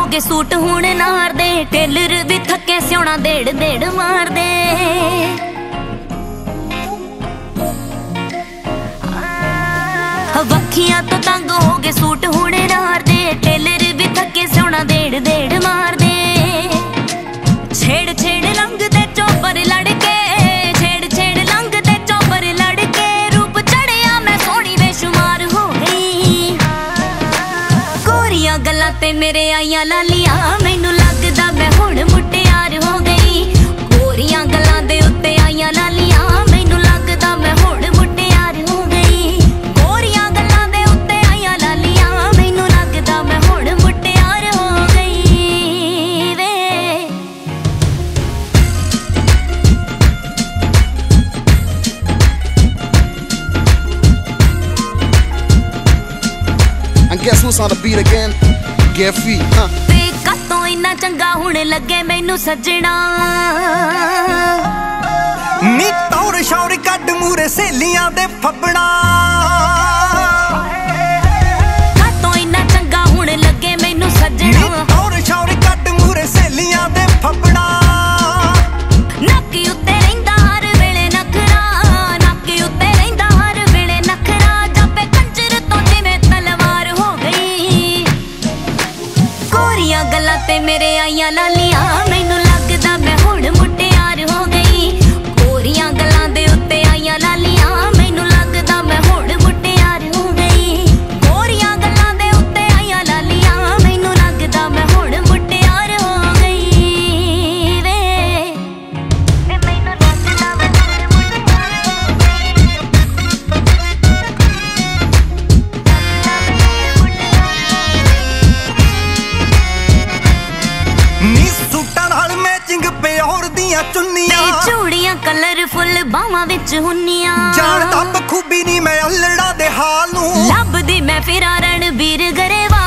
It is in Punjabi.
ਹੋਗੇ ਸੂਟ ਹੁਣ ਨਾਰਦੇ, ਟੇਲਰ ਵੀ ਥੱਕੇ ਸਿਉਣਾ ਡੇਢ ਡੇਢ ਮਾਰਦੇ। ਵੱਖੀਆਂ ਤੋਂ ਤੰਗ ਹੋਗੇ ਸੂਟ ਹੁਣ ਨਾਰਦੇ, ਟੇਲਰ ਵੀ ਥੱਕੇ ਸਿਉਣਾ ਡੇਢ ਡੇਢ ਮਾਰਦੇ। ਛੇੜ ਛੇੜ ਲੰਘਦੇ ਚੋਬਰ ਲੜਕੇ, ਛੇੜ ਛੇੜ ਲੰਘਦੇ ਚੋਬਰ ਲੜਕੇ, ਰੂਪ ਚੜਿਆ ਮੈਂ ਸੋਹਣੀ ਬੇਸ਼ੁਮਾਰ ਹੋ ਗਈ। ਗੋਰੀਆਂ ਗੱਲਾਂ ਤੇ ਮੇਰੇ ਆਈਆਂ ਲਾਲੀਆਂ, ਮੈਨੂੰ ਲੱਗਦਾ ਮੈਂ ਹੁਣ ਮੁਟਿਆਰ ਹੋ ਗਈ। ਗੋਰੀਆਂ ਗੱਲਾਂ ਦੇ ਉੱਤੇ ਆਈਆਂ ਲਾਲੀਆਂ, ਮੈਨੂੰ ਲੱਗਦਾ ਮੈਂ ਹੁਣ ਮੁਟਿਆਰ ਹੋ ਗਈ। ਗੋਰੀਆਂ ਗੱਲਾਂ ਦੇ ਉੱਤੇ ਆਈਆਂ ਲਾਲੀਆਂ, ਮੈਨੂੰ ਲੱਗਦਾ ਮੈਂ ਹੁਣ ਮੁਟਿਆਰ ਹੋ ਗਈ ਵੇ। And guess who's on the beat again? Geffy, huh? ਤੇ ਕਦੋਂ ਇੰਨਾ ਚੰਗਾ ਹੁਣ ਲੱਗੇ ਮੈਨੂੰ ਸੱਜਣਾ, ਨੀ ਤੌਰ ਸ਼ੌਰ ਕੱਢ ਮੂਰੇ ਸਹੇਲੀਆਂ ਦੇ ਫੱਬਣਾ। ਕਦੋਂ ਇੰਨਾ ਚੰਗਾ ਹੁਣ ਲੱਗੇ ਮੈਨੂੰ ਸੱਜਣਾ, ਨੀ ਤੌਰ ਸ਼ੌਰ ਕੱਢ ਮੂਰੇ ਸਹੇਲੀਆਂ ਦੇ ਫੱਬਣਾ। ਨੱਕ ਉੱਤੇ ਰਹਿੰਦਾ ਹਰ ਵੇਲੇ ਨਖਰਾ, ਨੱਕ ਉੱਤੇ ਰਹਿੰਦਾ ਹਰ ਵੇਲੇ ਨਖਰਾ, ਜਾਪੇ ਕੰਜਰ ਤੋਂ ਜਿਵੇਂ ਤਲਵਾਰ ਹੋ ਗਈ। ਗੋਰੀਆਂ ਗੱਲਾਂ ਤੇ ਮੇਰੇ ਆਈਆਂ ਲਾਲੀਆਂ, ਮੈਨੂੰ ਲੱਗਦਾ ਮੈਂ ਹੁਣ ਮੁਟਿਆਰ ਹੋ ਗਈ। ਗੋਰੀਆਂ ਗੱਲਾਂ ਦੇ ਉੱਤੇ ਆਈਆਂ ਲਾਲੀਆਂ, ਮੈਨੂੰ ਲੱਗਦਾ ਮੈਂ ਹੁਣ ਮੁਟਿਆਰ ਹੋ ਗਈ। ਗੋਰੀਆਂ ਗੱਲਾਂ ਦੇ ਉੱਤੇ ਆਈਆਂ ਲਾਲੀਆਂ, ਮੈਨੂੰ ਲੱਗਦਾ ਮੈਂ ਹੁਣ ਮੁਟਿਆਰ ਹੋ ਗਈ ਵੇ। ਮੈਨੂੰ ਲੱਗਦਾ ਮੈਂ ਹੁਣ ਮੁਟਿਆਰ ਹੋ ਗਈ। ਨੀ ਸੂਟਾਂ ਨਾਲ ਮੈਚਿੰਗ ਪਿਓਰ ਦੀਆਂ ਚੁੰਨੀਆਂ, ਚੂੜੀਆਂ ਕਲਰਫੁੱਲ ਬਾਹਾਂ ਵਿੱਚ ਹੁੰਨੀਆਂ, ਜਾਣਦਾ ਬਖੂਬੀ ਨੀ ਮੈਂ ਅਲੜਾ ਦੇ ਹਾਲ ਨੂੰ। ਲੱਭਦੀ ਮੈਂ ਫਿਰਾਂ ਰਣਬੀਰ ਗਰੇਵਾਲ